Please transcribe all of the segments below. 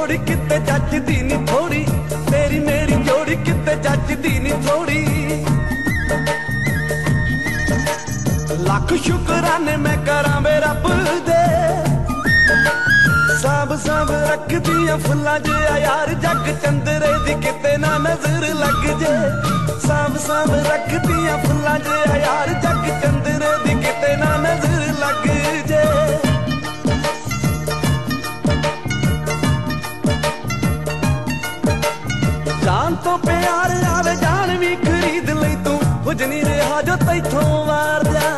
जोड़ी किते जचदी नी थोड़ी, तेरी मेरी जोड़ी किते जचदी नी थोड़ी। लख शुकराने मैं करा वे रब दे, साब साब रख दिया फुल्ला जे यार जग चंदरे दी किते ना नजर लग जे। साब साब रख दिया फुल्ला जे यार जग चंदरे दी किते ना नजर लग जे। जान तो प्यार आवे जान भी खरीद लई तू, कुछ नहीं रहा जो तैथों वार जा।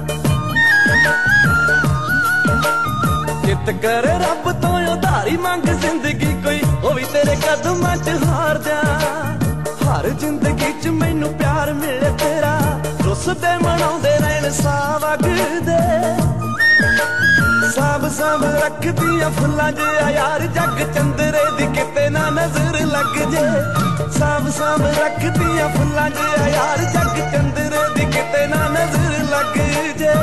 चित कर रब तो उधारी मंग जिंदगी कोई, वो भी तेरे कदमां च हार जा। हर जिंदगी च मैनू प्यार मिले तेरा, रुसदे मनाउंदे रहन साव अगदे। साब साब रख दिया फुल्ला जे यार जग चंदरे दी किते ना नजर लग जे। साब साब रख दिया फुल्ला जे यार जग चंदरे दी किते ना नजर लग जे।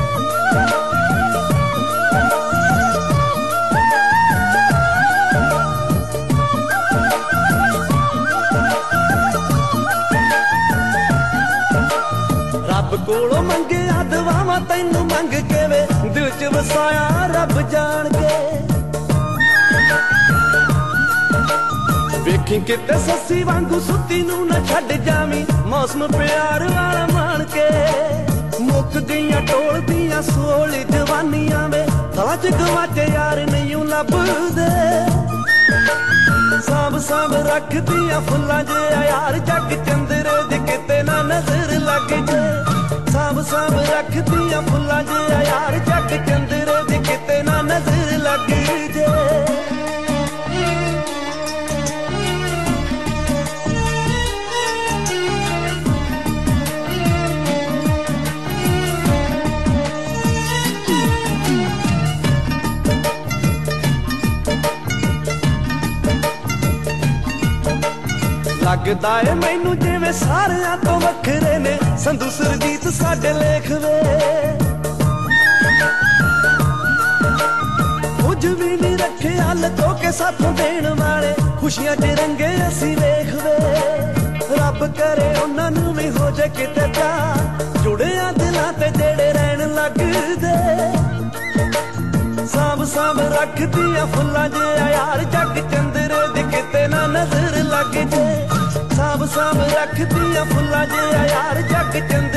रब कोलों मंगे दुआवां तैनू मंग के वे, दिल च वसाया रब जान के। वेखी किते सस्सी वांगू सुती नू ना छड्ड जावी, मौसम प्यार वाला मान के। मुक गईयां टोल दियां सोली जवानियां वे, ताज गवाचे यार नहीं लभदे। साब साब रख दिया फुल्ला जे यार जग चंदरे दी किते ना नजर लग जे। साब साब रख दिया फुल्ला जे यार जग चंदरे दी किते ना नजर लग जे। लगदा है मैनू जिवें सारियां तो वखरे ने संधू सुरजीत साडे लेख वे। कुछ भी नहीं रखे हल तो के साथों देण वाले, खुशियां च रंगे असी वेख वे। रब करे उन्हां नूं भी हो जाए किते प्यार, जुड़िया दिलां ते जेड़े रहन लगदे। साब साब रख दिया फुल्ला जे यार जग चंदरे दी किते ना नजर लग जे। साब साब रख दिया फुल्ला जे यार जग चंदरे